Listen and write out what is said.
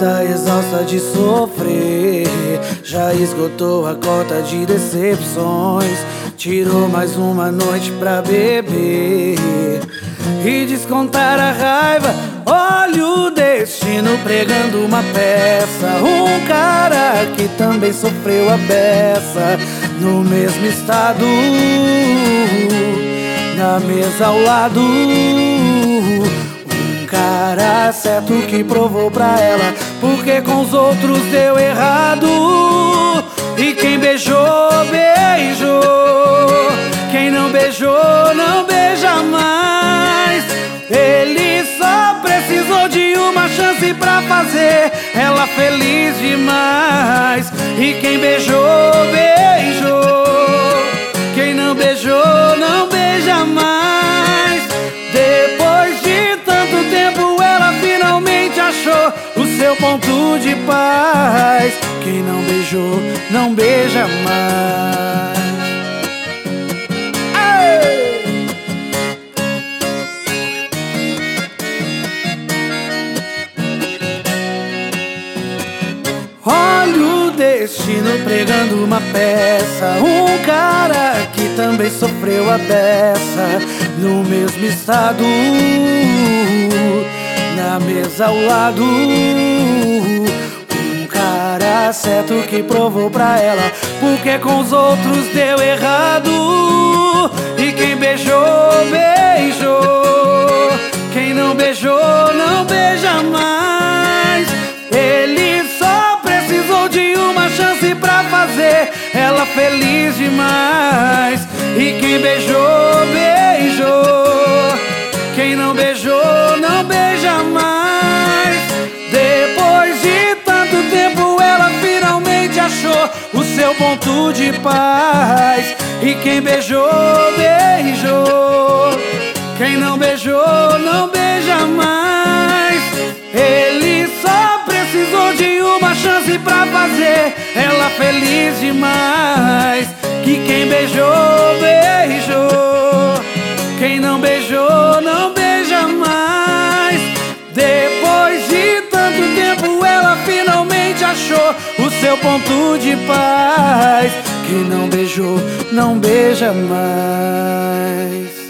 Tá exausta de sofrer, já esgotou a cota de decepções. Tirou mais uma noite pra beber e descontar a raiva. Olha o destino pregando uma peça. Um cara que também sofreu a beça, no mesmo estado, na mesa ao lado. Um cara certo que provou pra ela porque com os outros deu errado. E quem beijou, beijou. Quem não beijou, não beija mais. Ele só precisou de uma chance pra fazer ela feliz demais. E quem beijou, beijou. Quem não beijou, não beija mais. Depois de tanto tempo ela finalmente achou o seu ponto de paz. Quem não beijou, não beija mais. Olha o destino pregando uma peça. Um cara que também sofreu a beça, no mesmo estado, na mesa ao lado. Um cara certo que provou pra ela porque com os outros deu errado. E quem beijou, beijou. Quem não beijou, não beija mais. Ele só precisou de uma chance pra fazer ela feliz demais. E quem beijou, beijou. Quem não beijou, não beija mais. Depois de tanto tempo ela finalmente achou o seu ponto de paz. E quem beijou, beijou. Quem não beijou, não beija mais. Ele só precisou de uma chance pra fazer ela feliz demais. Que quem beijou, beijou. Quem não beijou, não beija mais. Depois de tanto tempo ela finalmente achou o seu ponto de paz. Quem não beijou, não beija mais.